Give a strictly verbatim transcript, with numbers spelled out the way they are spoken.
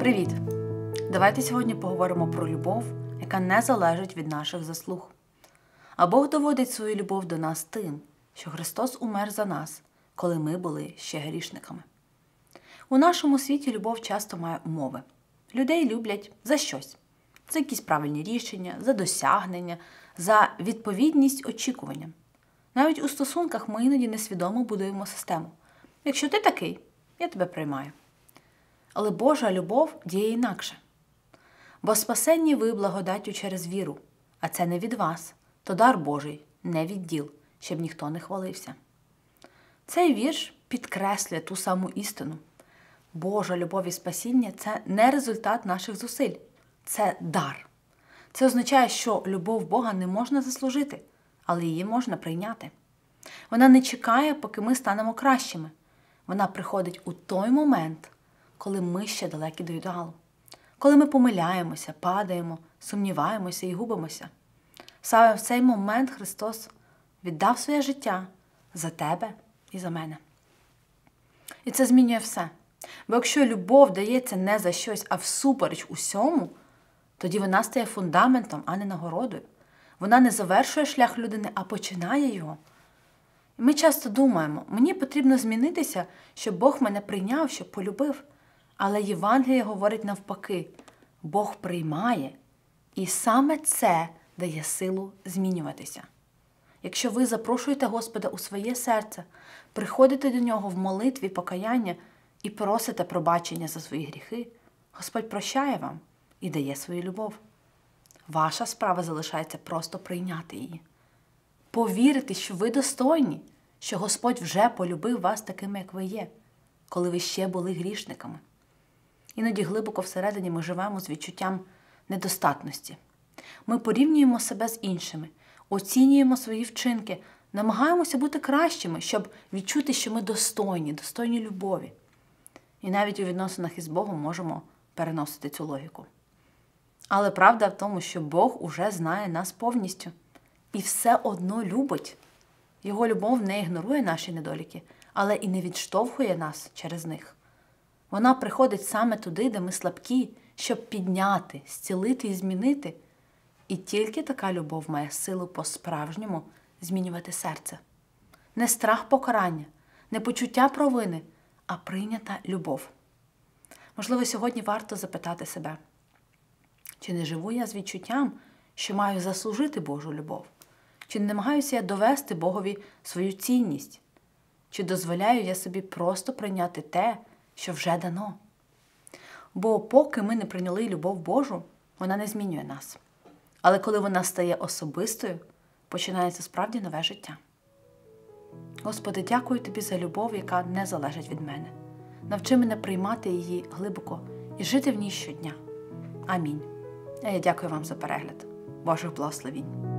Привіт! Давайте сьогодні поговоримо про любов, яка не залежить від наших заслуг. А Бог доводить свою любов до нас тим, що Христос умер за нас, коли ми були ще грішниками. У нашому світі любов часто має умови. Людей люблять за щось. За якісь правильні рішення, за досягнення, за відповідність очікуванням. Навіть у стосунках ми іноді несвідомо будуємо систему. Якщо ти такий, я тебе приймаю. Але Божа любов діє інакше. Бо спасенні ви благодаттю через віру, а це не від вас, то дар Божий, не від діл, щоб ніхто не хвалився. Цей вірш підкреслює ту саму істину. Божа любов і спасіння – це не результат наших зусиль, це дар. Це означає, що любов Бога не можна заслужити, але її можна прийняти. Вона не чекає, поки ми станемо кращими. Вона приходить у той момент, коли ми ще далекі до ідеалу. Коли ми помиляємося, падаємо, сумніваємося і губимося. Саме в цей момент Христос віддав своє життя за тебе і за мене. І це змінює все. Бо якщо любов дається не за щось, а всупереч усьому, тоді вона стає фундаментом, а не нагородою. Вона не завершує шлях людини, а починає його. І ми часто думаємо, мені потрібно змінитися, щоб Бог мене прийняв, щоб полюбив. Але Євангеліє говорить навпаки. Бог приймає, і саме це дає силу змінюватися. Якщо ви запрошуєте Господа у своє серце, приходите до Нього в молитві покаяння і просите пробачення за свої гріхи, Господь прощає вам і дає свою любов. Ваша справа залишається просто прийняти її. Повірити, що ви достойні, що Господь вже полюбив вас такими, як ви є, коли ви ще були грішниками. Іноді глибоко всередині ми живемо з відчуттям недостатності. Ми порівнюємо себе з іншими, оцінюємо свої вчинки, намагаємося бути кращими, щоб відчути, що ми достойні, достойні любові. І навіть у відносинах із Богом можемо переносити цю логіку. Але правда в тому, що Бог уже знає нас повністю і все одно любить. Його любов не ігнорує наші недоліки, але і не відштовхує нас через них. Вона приходить саме туди, де ми слабкі, щоб підняти, зцілити і змінити. І тільки така любов має силу по-справжньому змінювати серце. Не страх покарання, не почуття провини, а прийнята любов. Можливо, сьогодні варто запитати себе, чи не живу я з відчуттям, що маю заслужити Божу любов? Чи не намагаюся я довести Богові свою цінність? Чи дозволяю я собі просто прийняти те, що вже дано? Бо поки ми не прийняли любов Божу, вона не змінює нас. Але коли вона стає особистою, починається справді нове життя. Господи, дякую Тобі за любов, яка не залежить від мене. Навчи мене приймати її глибоко і жити в ній щодня. Амінь. А я дякую вам за перегляд. Божих благословінь.